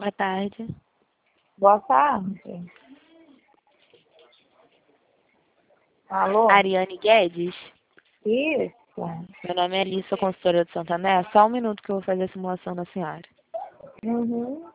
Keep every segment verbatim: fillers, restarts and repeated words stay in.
Boa tarde. Boa tarde. Alô? Ariane Guedes? Isso. Meu nome é Alice, sou consultora do Santander. Só um minuto que eu vou fazer a simulação da senhora. Uhum.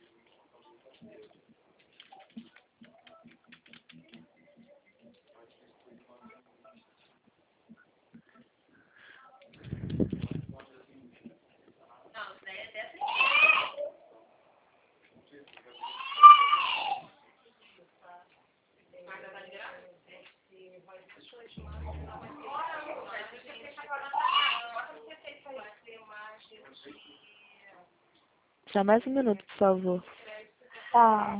Só mais um minuto, por favor. Tá.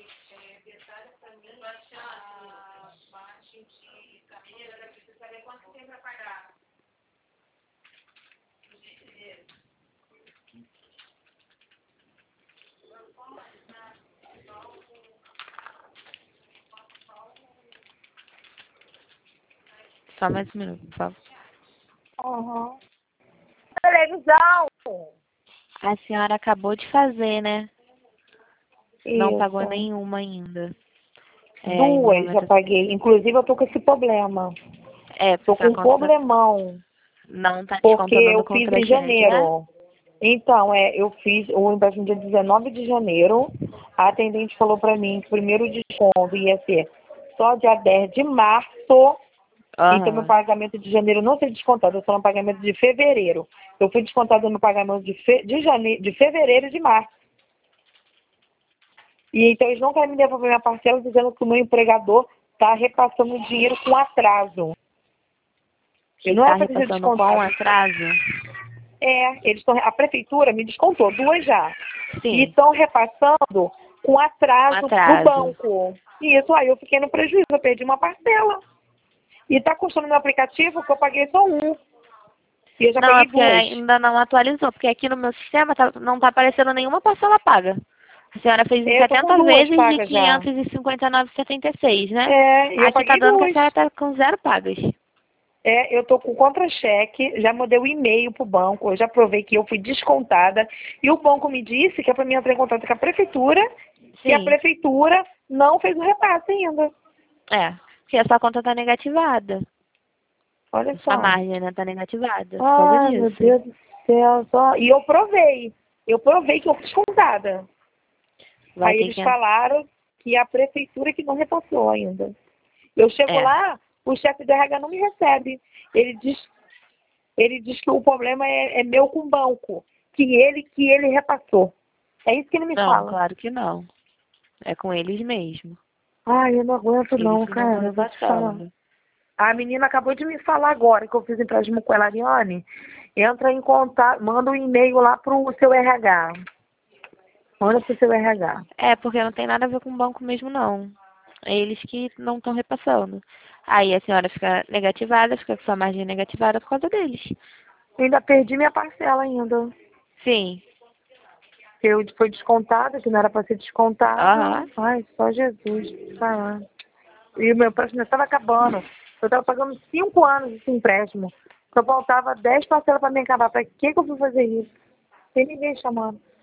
Só mais um minuto, por favor. Uhum. Televisão. A senhora acabou de fazer, né? Não Isso. pagou nenhuma ainda. É, e no Duas momento... já paguei. Inclusive, eu tô com esse problema. É, Tô porque a com um conta problemão. não tá Porque descontando eu no fiz em contra-cheque, né? janeiro. Então, é, eu fiz o empréstimo dia dezenove de janeiro. A atendente falou pra mim que o primeiro desconto ia ser só dia dez de março. Então, meu Aham. pagamento de janeiro não foi descontado, eu só no pagamento de fevereiro. Eu fui descontado no pagamento de, fe... de, jane... de fevereiro e de março. E então, eles não querem me devolver minha parcela, dizendo que o meu empregador está repassando o dinheiro com atraso. Eu E não tá era para ter sido repassando com descontado. atraso? É, eles estão. A prefeitura me descontou, duas já. E Sim, estão repassando com atraso pro atraso. banco. E isso aí eu fiquei no prejuízo, eu perdi uma parcela. E está custando no aplicativo que eu paguei só um. E eu já Não, é paguei porque duas. ainda não atualizou, porque aqui no meu sistema tá- não tá aparecendo nenhuma parcela paga. A senhora fez em É, eu tô com setenta duas vezes de pagas já. quinhentos e cinquenta e nove vírgula setenta e seis, né? É, e eu Aqui tá paguei dando que a duas. senhora tá com zero pagas. É, eu tô com contra-cheque, já mandei o e-mail pro banco, eu já provei que eu fui descontada. E o banco me disse que é para mim entrar em contato com a prefeitura, e a Sim, prefeitura não fez o repasse ainda. é. Porque a sua conta tá negativada. Olha A sua só. margem, né, tá negativada por causa Ai, meu disso. Deus do céu. Só... E eu provei. Eu provei que eu fui descontada. Vai Aí ter eles que... falaram que a prefeitura que não repassou ainda. Eu chego É. lá, o chefe do R H não me recebe. Ele diz, ele diz que o problema é, é meu com o banco, que ele que ele repassou. É isso que ele me Não, fala. claro que não. É com eles mesmo. Ai, eu não aguento Eles não, que não estão cara. Eu vou te falar. repassando. A menina acabou de me falar agora que eu fiz empréstimo com ela, Ariane. Entra em contato, manda um e-mail lá pro seu R H. Manda pro seu R H. É, porque não tem nada a ver com o banco mesmo, não. É eles que não estão repassando. Aí a senhora fica negativada, fica com sua margem negativada por causa deles. Eu ainda perdi minha parcela ainda. Sim. Eu foi descontada, que não era para ser descontada. Aham. Ai, só Jesus. Vai lá. E o meu empréstimo estava acabando. Eu estava pagando cinco anos esse empréstimo. Só faltava dez parcelas para me acabar. Para que, que eu fui fazer isso? Tem ninguém chamando.